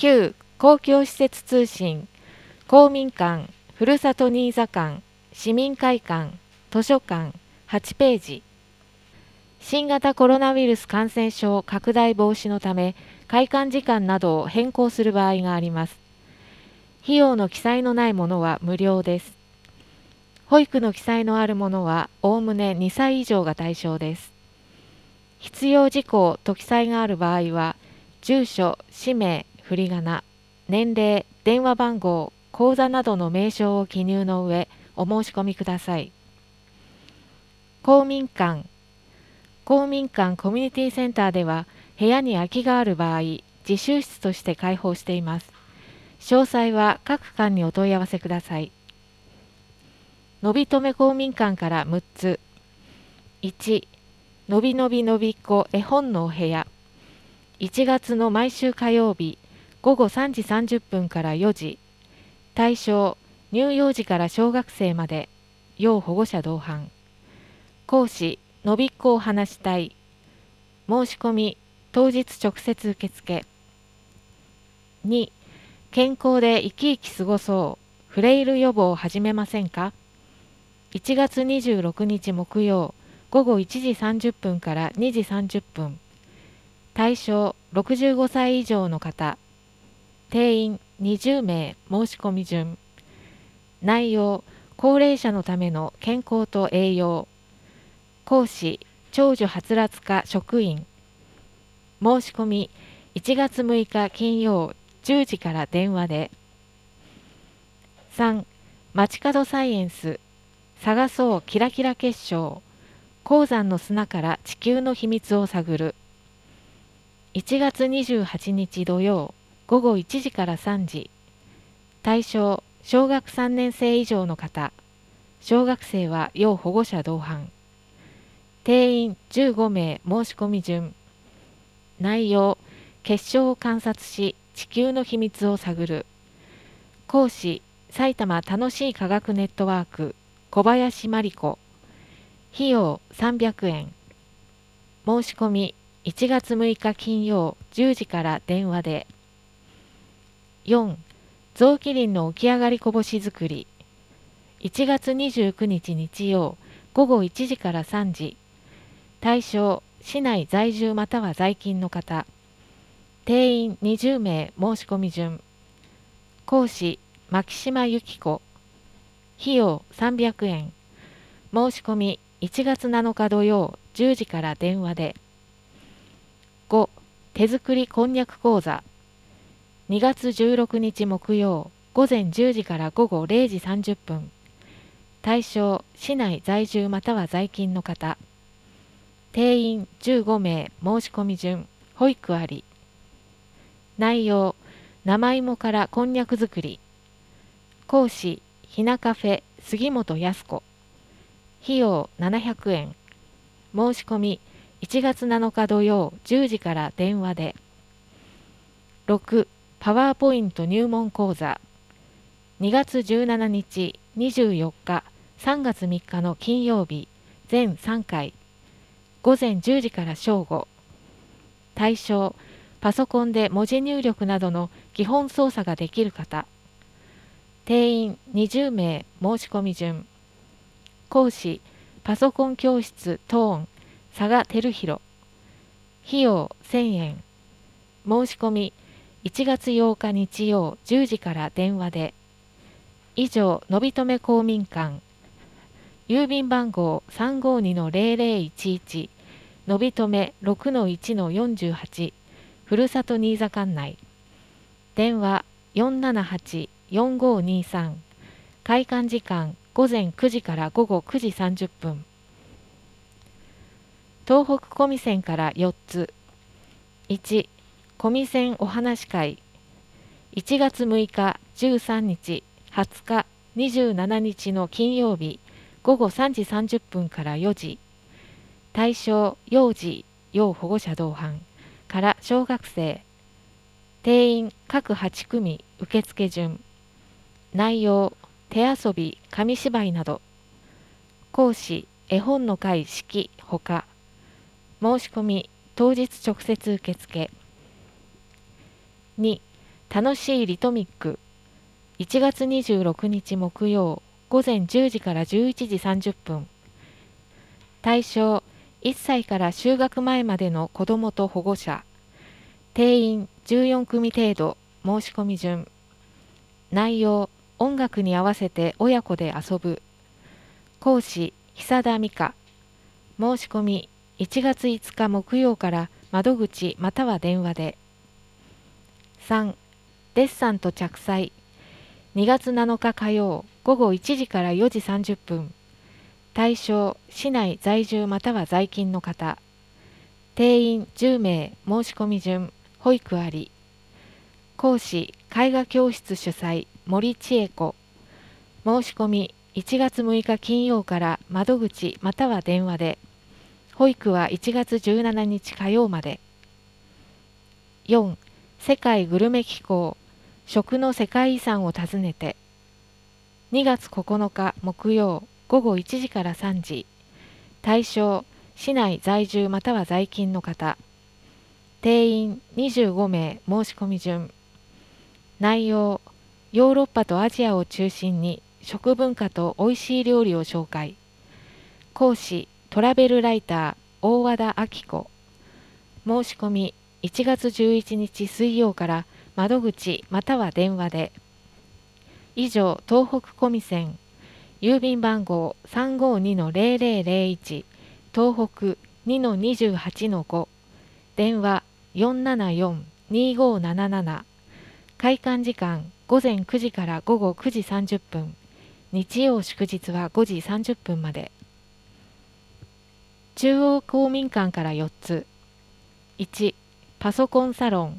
旧公共施設通信、公民館、ふるさと新座館、市民会館、図書館、8ページ。新型コロナウイルス感染症拡大防止のため、開館時間などを変更する場合があります。費用の記載のないものは無料です。保育の記載のあるものはおおむね2歳以上が対象です。必要事項と記載がある場合は、住所、氏名、振り仮名、年齢、電話番号、口座などの名称を記入の上、お申し込みください。公民館。公民館コミュニティセンターでは、部屋に空きがある場合、自習室として開放しています。詳細は各館にお問い合わせください。のびとめ公民館から6つ。1、のびのびのびっこ絵本のお部屋。1月の毎週火曜日、午後3時30分から4時。対象、乳幼児から小学生まで。要保護者同伴。講師、のびっこを話したい。申し込み、当日直接受付。2、健康で生き生き過ごそう。フレイル予防を始めませんか。1月26日木曜、午後1時30分から2時30分。対象65歳以上の方。定員20名申し込み順。内容、高齢者のための健康と栄養。講師、長女はつらつ課職員。申し込み1月6日金曜10時から電話で。3、街角サイエンス。探そうキラキラ結晶。鉱山の砂から地球の秘密を探る。1月28日土曜午後1時から3時。対象、小学3年生以上の方。小学生は要保護者同伴。定員15名申し込み順。内容、結晶を観察し地球の秘密を探る。講師、埼玉楽しい科学ネットワーク小林真理子。費用300円。申し込み1月6日金曜10時から電話で。4、雑木林の起き上がりこぼし作り。1月29日日曜午後1時から3時。対象、市内在住または在勤の方。定員20名申し込み順。講師、牧島由紀子。費用300円。申し込み1月7日土曜10時から電話で。5、手作りこんにゃく講座。2月16日木曜午前10時から午後0時30分。対象、市内在住または在勤の方。定員15名申し込み順。保育あり。内容、生芋からこんにゃく作り。講師、ひなカフェ杉本康子。費用700円。申し込み1月7日土曜10時から電話で。6、パワーポイント入門講座。2月17日、24日、3月3日の金曜日、全3回。午前10時から正午。対象、パソコンで文字入力などの基本操作ができる方。定員20名申し込み順。講師、パソコン教室トーン、佐賀照弘。費用1000円。申し込み1月8日日曜10時から電話で。以上、のびとめ公民館。郵便番号352-0011、のびとめ 6-1-48、ふるさと新座館内。電話478-4523。開館時間午前9時から午後9時30分。東北小見線から4つ。1、小見線お話会。1月6日、13日、20日、27日の金曜日、午後3時30分から4時。対象、幼児、要保護者同伴から小学生。定員各8組受付順。内容、手遊び、紙芝居など。講師、絵本の会式ほか。申し込み当日直接受付。2、 楽しいリトミック1月26日木曜午前10時から11時30分。対象1歳から就学前までの子どもと保護者。定員14組程度。申し込み順。内容音楽に合わせて親子で遊ぶ。講師久田美香。申し込み1月5日木曜から窓口または電話で。3. デッサンと着彩2月7日火曜午後1時から4時30分。対象市内在住または在勤の方。定員10名。申し込み順。保育あり。講師絵画教室主催森千恵子。申し込み1月6日金曜から窓口または電話で。保育は1月17日火曜まで。4. 世界グルメ機構食の世界遺産を訪ねて2月9日木曜午後1時から3時。対象市内在住または在勤の方。定員25名。申し込み順。内容ヨーロッパとアジアを中心に食文化とおいしい料理を紹介。講師トラベルライター大和田明子。申し込み1月11日水曜から窓口または電話で。以上東北コミセン郵便番号 352-0001 東北 2-28-5 電話 474-2577 開館時間午前9時から午後9時30分。日曜祝日は5時30分まで。中央公民館から4つ。1. パソコンサロン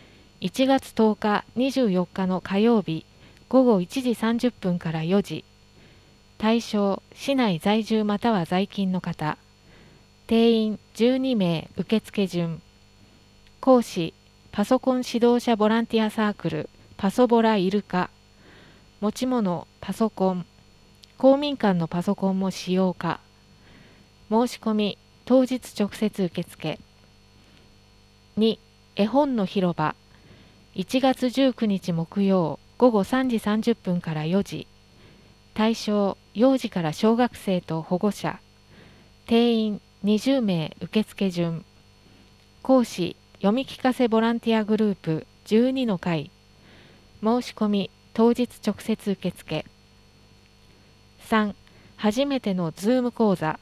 1月10日24日の火曜日午後1時30分から4時。対象市内在住または在勤の方。定員12名。受付順。講師パソコン指導者ボランティアサークルパソボライルカ。持ち物パソコン。公民館のパソコンも使用可。申し込み当日直接受付。2. 絵本の広場1月19日木曜午後3時30分から4時。対象幼児から小学生と保護者。定員20名。受付順。講師読み聞かせボランティアグループ12の会。申し込み当日直接受付。3. 初めてのズーム講座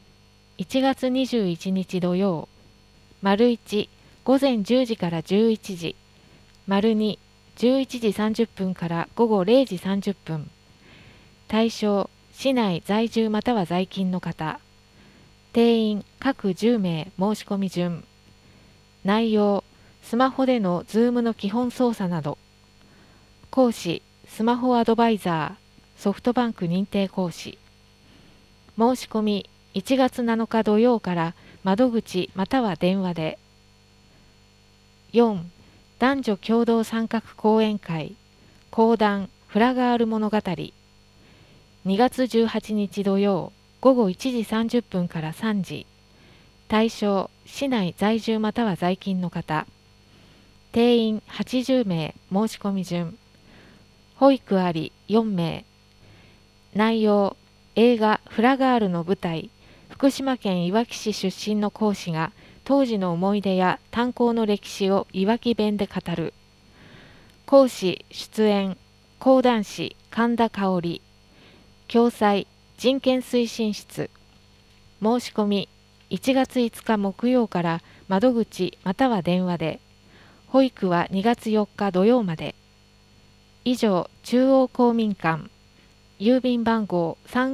1月21日土曜。丸1午前10時から11時。丸2 11時30分から午後0時30分。対象市内在住または在勤の方。定員各10名。申し込み順。内容スマホでのズームの基本操作など。講師スマホアドバイザーソフトバンク認定講師。申し込み1月7日土曜から窓口または電話で。4. 男女共同参画講演会講談フラガール物語2月18日土曜午後1時30分から3時。対象市内在住または在勤の方。定員80名。申し込み順。保育あり4名。内容映画フラガールの舞台福島県いわき市出身の講師が当時の思い出や炭鉱の歴史をいわき弁で語る。講師出演講談師神田香織。共催人権推進室。申し込み1月5日木曜から窓口または電話で。保育は2月4日土曜まで。以上中央公民館郵便番号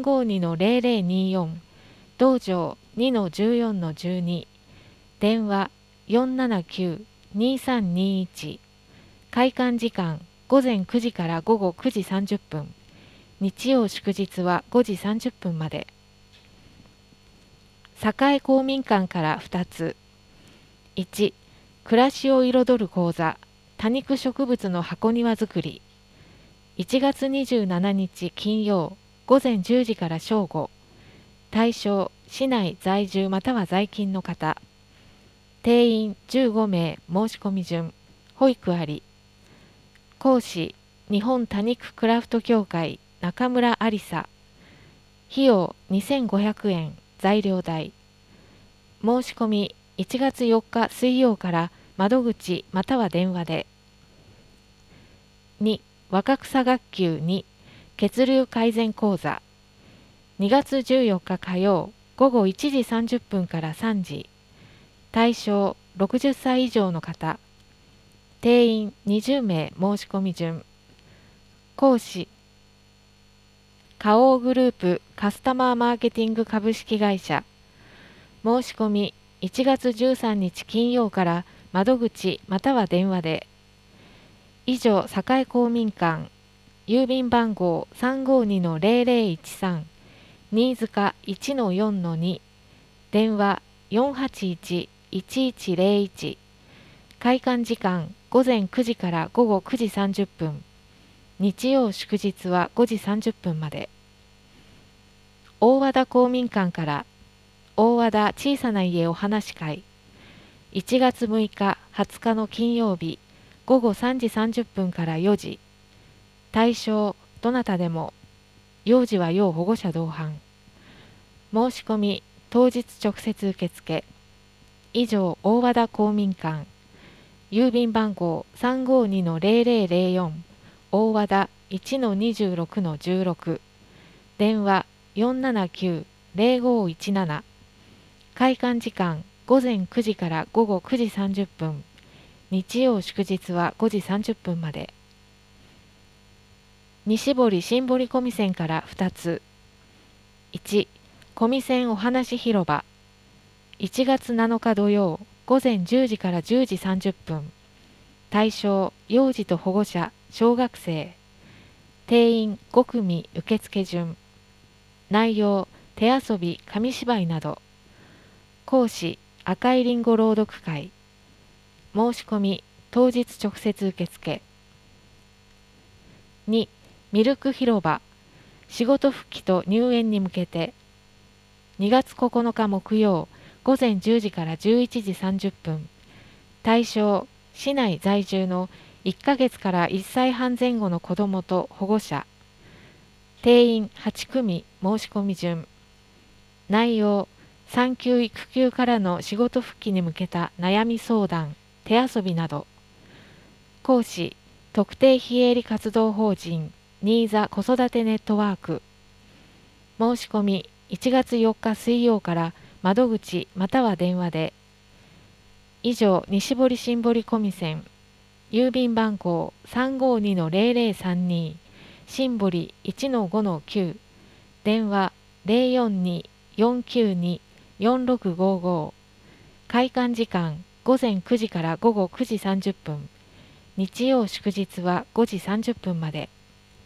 352-0024 道場 2-14-12 電話 479-2321 開館時間午前9時から午後9時30分。日曜祝日は5時30分まで。栄公民館から2つ。1. 暮らしを彩る講座多肉植物の箱庭づくり1月27日金曜午前10時から正午。対象市内在住または在勤の方。定員15名。申し込み順。保育あり。 講師日本多肉クラフト協会中村ありさ。費用2500円。材料代。申し込み1月4日水曜から窓口または電話で。2. 若草学級2血流改善講座。2月14日火曜午後1時30分から3時。対象60歳以上の方。定員20名。申し込み順。講師花王グループカスタマーマーケティング株式会社。申し込み1月13日金曜から窓口または電話で。以上、栄公民館郵便番号352-0013新塚 1-4-2 電話481-1101。開館時間午前9時から午後9時30分。日曜祝日は5時30分まで。大和田公民館から大和田小さな家お話会。1月6日20日の金曜日午後3時30分から4時。対象どなたでも。幼児は要保護者同伴。申し込み当日直接受付。以上、大和田公民館郵便番号352-0004大和田 1-26-16 電話479-0517。開館時間午前9時から午後9時30分。日曜祝日は5時30分まで。西堀新堀小見線から2つ。1. 小見線お話広場。1月7日土曜午前10時から10時30分。対象幼児と保護者、小学生。定員5組。受付順。内容手遊び、紙芝居など。講師赤いりんご朗読会。申し込み当日直接受付。2. ミルク広場。仕事復帰と入園に向けて。2月9日木曜午前10時から11時30分。対象市内在住の1ヶ月から1歳半前後の子どもと保護者。定員8組。申し込み順。内容産休育休からの仕事復帰に向けた悩み相談、手遊びなど。講師特定非営利活動法人新座子育てネットワーク。申し込み1月4日水曜から窓口または電話で。以上、西堀新堀小見線郵便番号352-0032新堀 1-5-9 電話042-492-4655。開館時間午前9時から午後9時30分。日曜祝日は5時30分まで。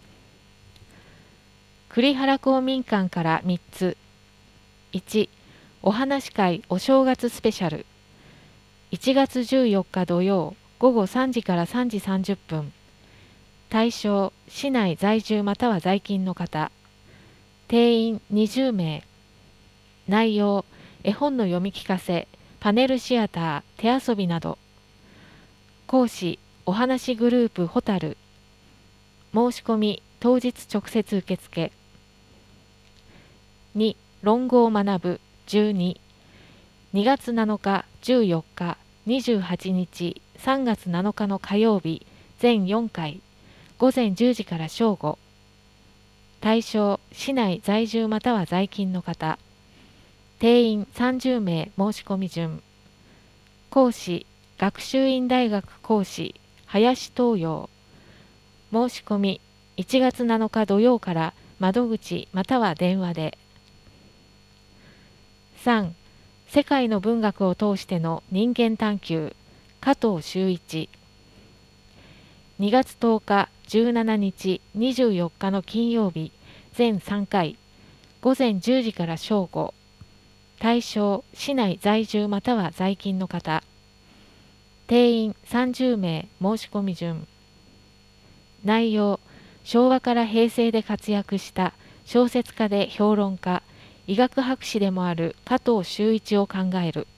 栗原公民館から3つ。1. お話会お正月スペシャル。1月14日土曜午後3時から3時30分。対象市内在住または在勤の方。定員20名。内容絵本の読み聞かせ、パネルシアター、手遊びなど。講師お話グループホタル。申し込み当日直接受付。2. 論語を学ぶ12。2月7日、14日、28日、3月7日の火曜日、全4回、午前10時から正午。対象市内在住または在勤の方。定員30名。申し込み順。講師学習院大学講師林東洋。申し込み1月7日土曜から窓口または電話で。3. 世界の文学を通しての人間探求加藤修一。2月10日、17日、24日の金曜日、全3回、午前10時から正午。対象市内在住または在勤の方。定員30名。申し込み順。内容昭和から平成で活躍した小説家で評論家、医学博士でもある加藤修一を考える。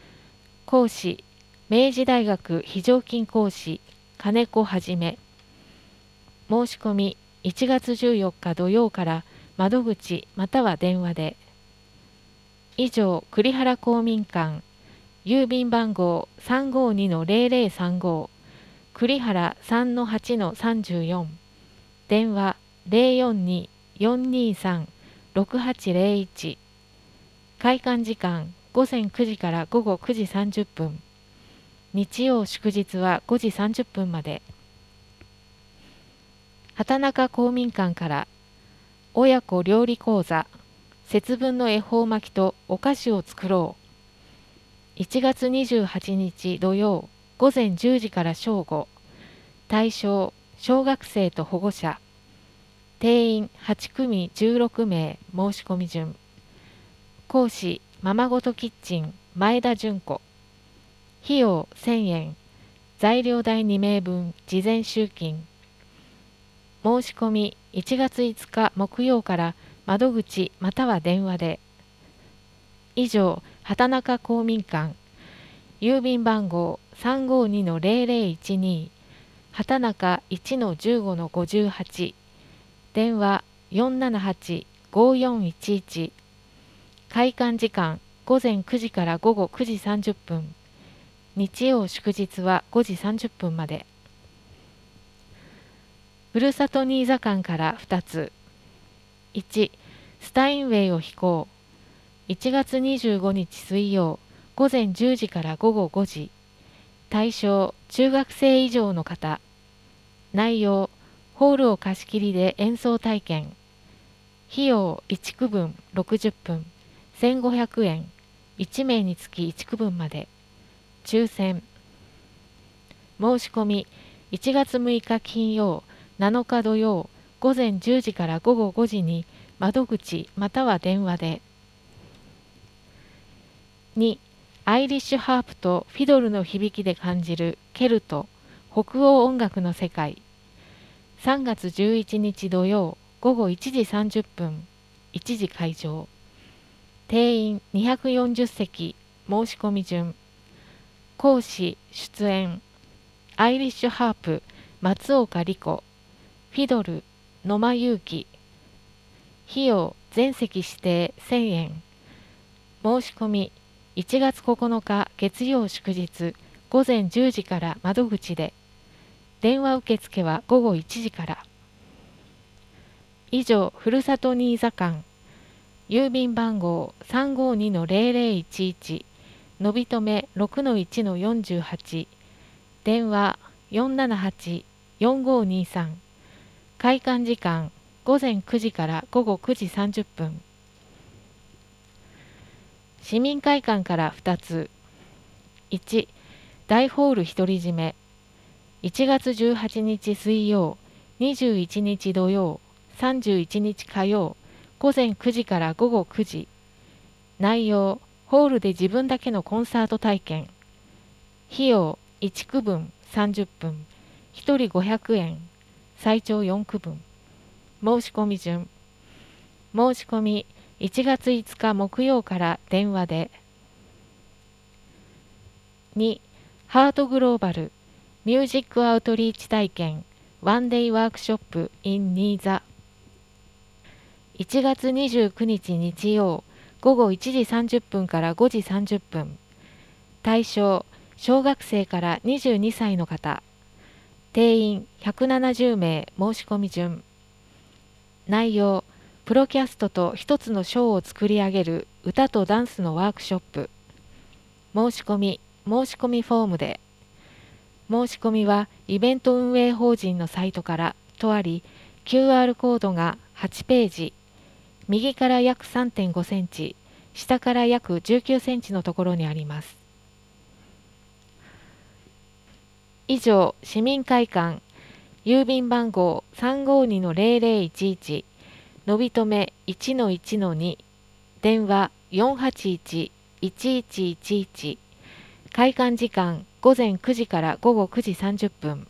講師明治大学非常勤講師金子はじめ。 申し込み1月14日土曜から窓口または電話で。以上、栗原公民館、郵便番号352-0035、栗原3-8-34、電話042-423-6801、開館時間午前9時から午後9時30分、日曜祝日は5時30分まで。畑中公民館から親子料理講座、節分の恵方巻きとお菓子を作ろう。1月28日土曜午前10時から正午。対象小学生と保護者。定員8組16名申し込み順。講師ままごとキッチン前田純子。費用1000円。材料代2名分事前集金。申し込み1月5日木曜から窓口または電話で。以上、畑中公民館、郵便番号352-0012、畑中 1-15-58、電話478-5411、開館時間午前9時から午後9時30分、日曜祝日は5時30分まで。ふるさと新座館から2つ。1、スタインウェイを飛行。1月25日水曜、午前10時から午後5時。対象、中学生以上の方。内容、ホールを貸し切りで演奏体験。費用1区分60分、1500円。1名につき1区分まで。抽選。申し込み、1月6日金曜、7日土曜、午前10時から午後5時に窓口または電話で。2、アイリッシュハープとフィドルの響きで感じるケルト、北欧音楽の世界。3月11日土曜、午後1時30分、1時会場。定員240席、申し込み順。講師、出演。アイリッシュハープ、松岡理子。フィドル、野間祐希。費用、全席指定1000円。申し込み、1月9日月曜祝日、午前10時から窓口で。電話受付は午後1時から。以上、ふるさと新座館、郵便番号352-0011、のびとめ 6-1-48、電話478-4523、開館時間午前9時から午後9時30分。市民会館から2つ。1、大ホール独り占め。1月18日水曜、21日土曜、31日火曜、午前9時から午後9時。内容、ホールで自分だけのコンサート体験。費用、1区分30分、1人500円、最長4区分。申し込み順。申し込み1月5日木曜から電話で。2、ハートグローバルミュージックアウトリーチ体験ワンデイワークショップ in 新座。1月29日日曜午後1時30分から5時30分。対象、小学生から22歳の方。定員170名申し込み順。内容、プロキャストと一つのショーを作り上げる歌とダンスのワークショップ。申し込みフォームで。申し込みはイベント運営法人のサイトからとあり、QR コードが8ページ、右から約 3.5 センチ、下から約19センチのところにあります。以上、市民会館、郵便番号352-0011、のびとめ 1-1-2、電話481-1111、開館時間午前9時から午後9時30分。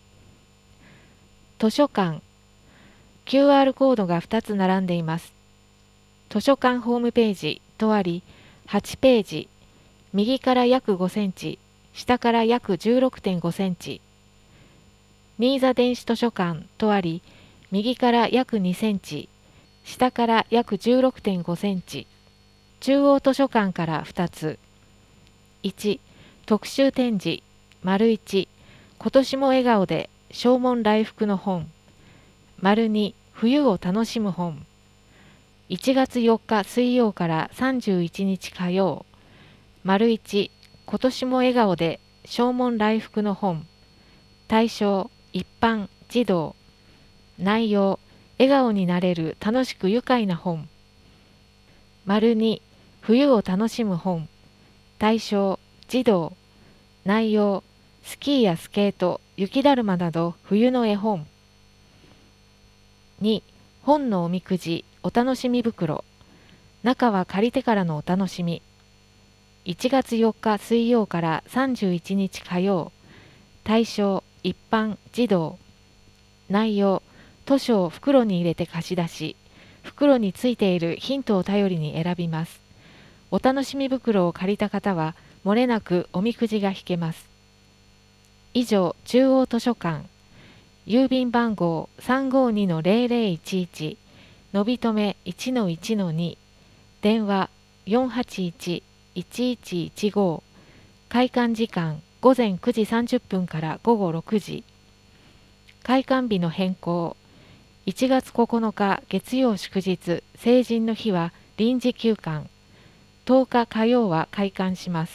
図書館、QR コードが2つ並んでいます。図書館ホームページとあり、8ページ、右から約5センチ、下から約 16.5 センチ。 新座電子図書館とあり、右から約2センチ、下から約 16.5 センチ。中央図書館から2つ。1、特集展示、1、今年も笑顔で正門来福の本。2、冬を楽しむ本。1月4日水曜から31日火曜。1、今年も笑顔で正門来福の本。対象、一般、児童。内容、笑顔になれる楽しく愉快な本。2、冬を楽しむ本。対象、児童。内容、スキーやスケート、雪だるまなど冬の絵本。2、本のおみくじ、お楽しみ袋。中は借りてからのお楽しみ。1月4日水曜から31日火曜。対象、一般、児童。内容、図書を袋に入れて貸し出し、袋についているヒントを頼りに選びます。お楽しみ袋を借りた方は、漏れなくおみくじが引けます。以上、中央図書館。郵便番号 352-0011、のびとめ 1-1-2、電話 481-1115、開館時間午前9時30分から午後6時。開館日の変更。1月9日月曜祝日成人の日は臨時休館。10日火曜は開館します。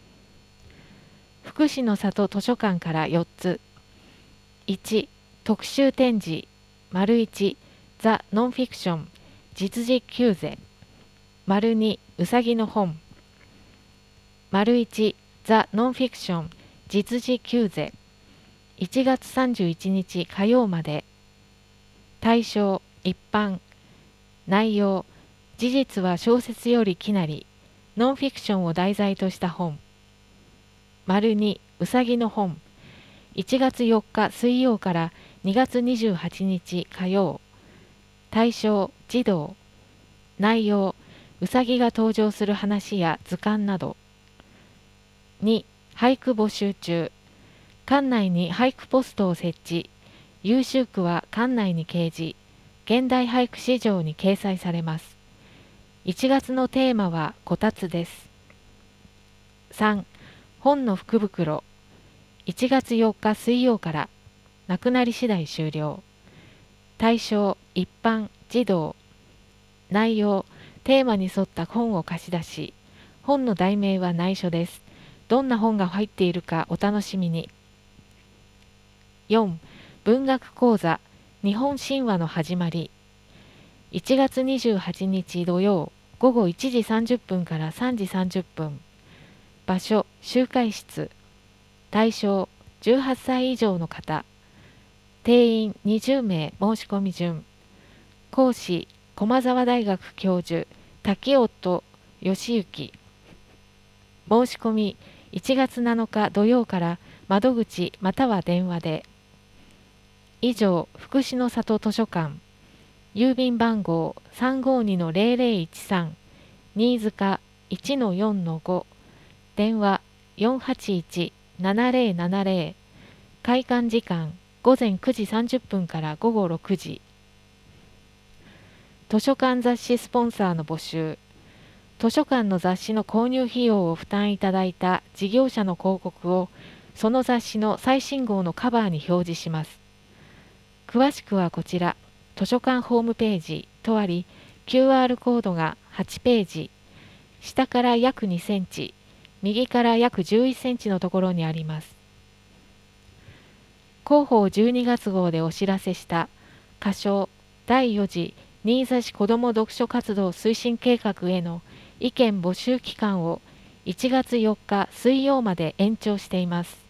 福祉の里図書館から4つ。1、特集展示、1、ザ・ノンフィクション、実実旧世。2、うさぎの本。1、ザ・ノンフィクション、実実旧世。1月31日火曜まで。対象、一般。内容、事実は小説よりきなり、ノンフィクションを題材とした本。2、うさぎの本。1月4日水曜から2月28日火曜。対象、児童。内容、うさぎが登場する話や図鑑など。2、俳句募集中。館内に俳句ポストを設置。優秀句は館内に掲示。現代俳句市場に掲載されます。1月のテーマはこたつです。3、本の福袋。1月4日水曜からなくなり次第終了。対象、一般、児童。内容、テーマに沿った本を貸し出し、本の題名は内緒です。どんな本が入っているかお楽しみに。4、文学講座、日本神話の始まり。1月28日土曜、午後1時30分から3時30分。場所、集会室。対象、18歳以上の方。定員20名申し込み順。講師、駒沢大学教授、滝夫義行。申し込み、1月7日土曜から窓口または電話で。以上、福祉の里図書館。郵便番号 352-0013、新塚 1-4-5、電話481-7070、開館時間午前9時30分から午後6時。図書館雑誌スポンサーの募集。図書館の雑誌の購入費用を負担いただいた事業者の広告をその雑誌の最新号のカバーに表示します。詳しくはこちら、図書館ホームページとあり、QR コードが8ページ、下から約2センチ、右から約11センチのところにあります。広報12月号でお知らせした仮称第4次新座市子ども読書活動推進計画への意見募集期間を1月4日水曜まで延長しています。